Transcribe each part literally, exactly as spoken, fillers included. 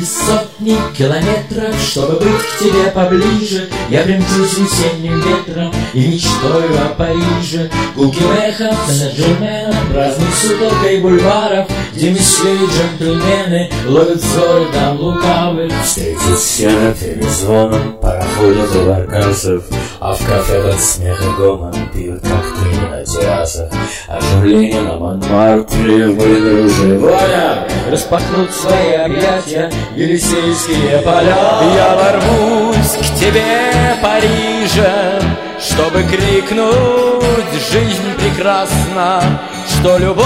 сотни километров, чтобы быть к тебе поближе. Я примчусь весенним ветром и мечтою о Париже, гулким эхом Сен-Жермена, праздной сутолкой бульваров, где месье и джентльмены ловят взоры дам лукавых. Встретит сено перед звоном, пароходят у баркасов, а в кафе под смех и гомон пьют коктейли на террасах. Оживление на Монмартре, мы дружим. Воля! Распахнут свои объятия Елисейские поля. Я ворвусь к тебе, Париже, чтобы крикнуть: жизнь прекрасна, что любовь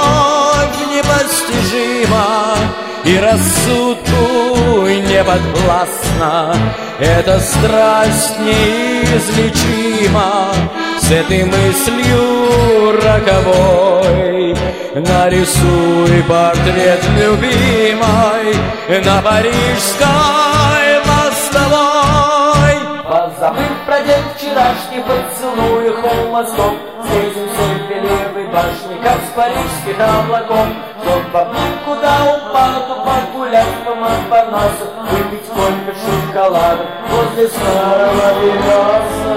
непостижима и рассудку не подвластна. Эта страсть неизлечима. С этой мыслью роковой нарисуй портрет любимой на парижской мостовой. Позабыв про день вчерашний, поцелуй холм мостов, встретимся в Белевой башне, как с парижских облаков. Чтоб в обнимку до упаду погулять по Монпарнасу, выпить кофе с шоколадом возле старого Пегаса.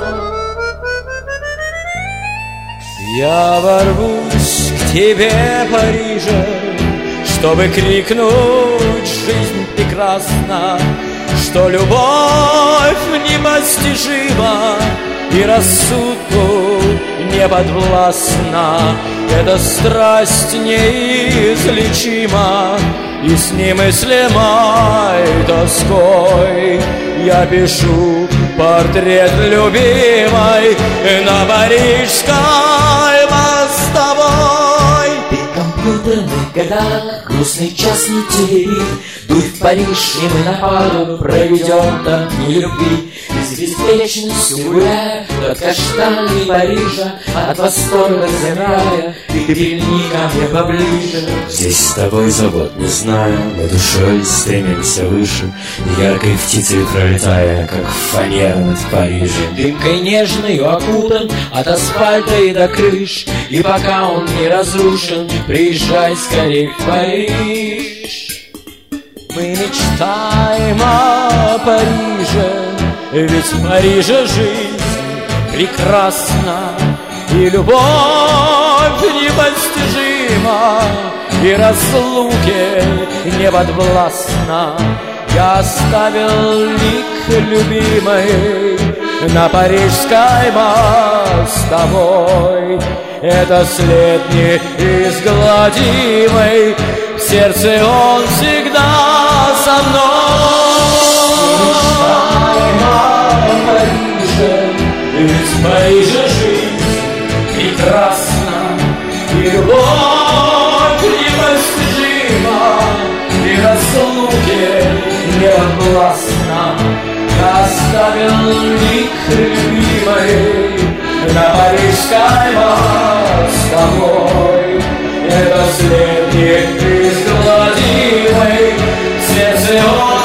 Я ворвусь к тебе, Париже, чтобы крикнуть: жизнь прекрасна, что любовь непостижима и рассудку не подвластна. Эта страсть неизлечима, и с немыслимой тоской я пишу портрет любимой на парижской мостовой. Ты компьютерный гадалок, грустный час не теребит. Дуй в Париж, и мы на пару проведем там дни любви. И с беспечностью гуляя от каштаны Парижа, от восторга замирая, ты прильни ко мне поближе. Здесь с тобой забот не знаю, мы душой стремимся выше, яркой птицей пролетая, как фанера над Парижем. Дымкой нежной окутан от асфальта и до крыш, и пока он не разрушен, приезжай скорее в Париж. Мы мечтаем о Париже, ведь в Париже жизнь прекрасна, и любовь непостижима, и разлуки не подвластна. Я оставил лик любимой на парижской мостовой. Это след неизгладимый, в сердце он всегда со мной. Ведь в Париже жизнь прекрасна, и любовь непостижима, и разлуки не подвластна. Я оставил лик любимой на парижской мостовой. Это след неизгладимый, в сердце он